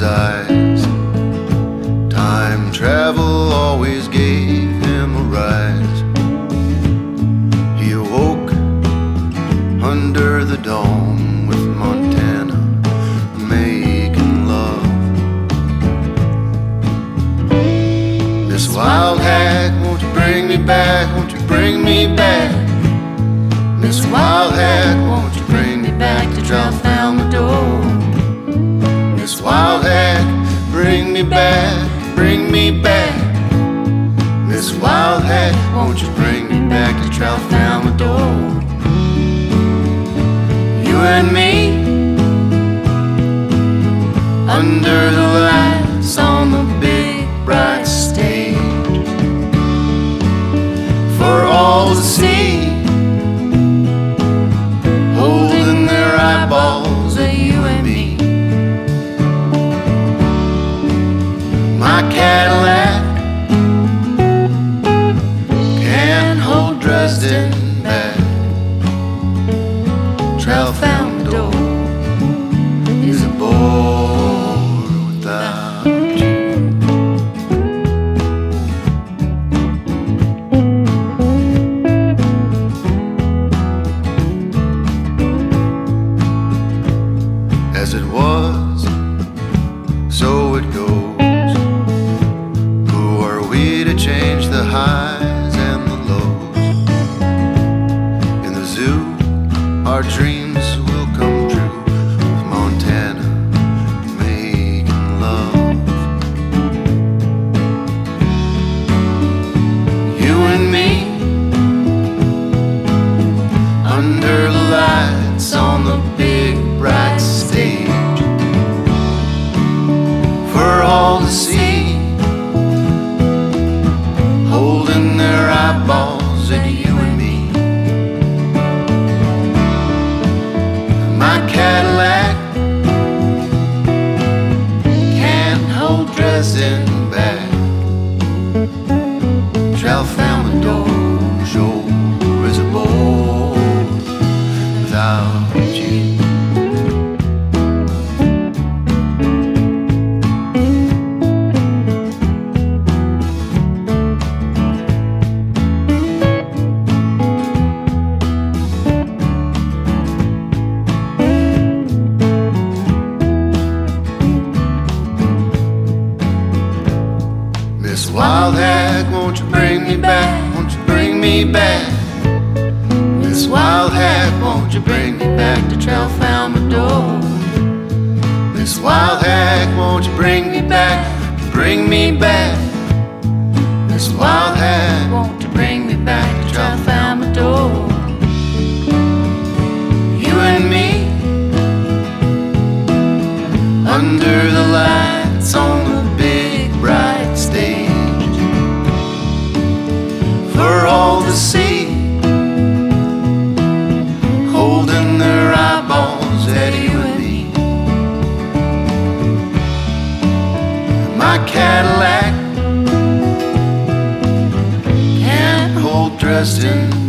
eyes. Time travel always gave him a rise. He awoke under the dome with Montana making love. Miss Wild Hag, won't you bring me back? Won't you bring me back? Miss Wild Hag, won't you bring me back to Tralfamadore? Miss Wild Hag, bring me back, bring me back. Miss Wild Hag, won't you bring me back to Tralfamadore? You and me, under the lights on the big bright stage, for all to see, holding their eyeballs at you and me. My Cadillac can't hold Dresden back. Tralfamadore is a bore without you. As it was, so it goes. Who are we to change the highs and the lows? In the zoo, our dreams will come true with Montana making love. You and me, under the lights on the big bright stage, for all to see, holding their eyeballs at you and me. My Cadillac can't hold Dresden back. Tralfamadore sure is a bore without you. Miss Wild Hag, won't you bring me back? Won't you bring me back? Miss Wild Hag, won't you bring me back to Tralfamadore? Miss Wild Hag, won't you bring me back? Bring me back. Miss Wild Hag, won't you bring me back to Tralfamadore? You and me, under the lights on the big bright stage, for all to see, holding their eyeballs at you and me. My Cadillac can't hold Dresden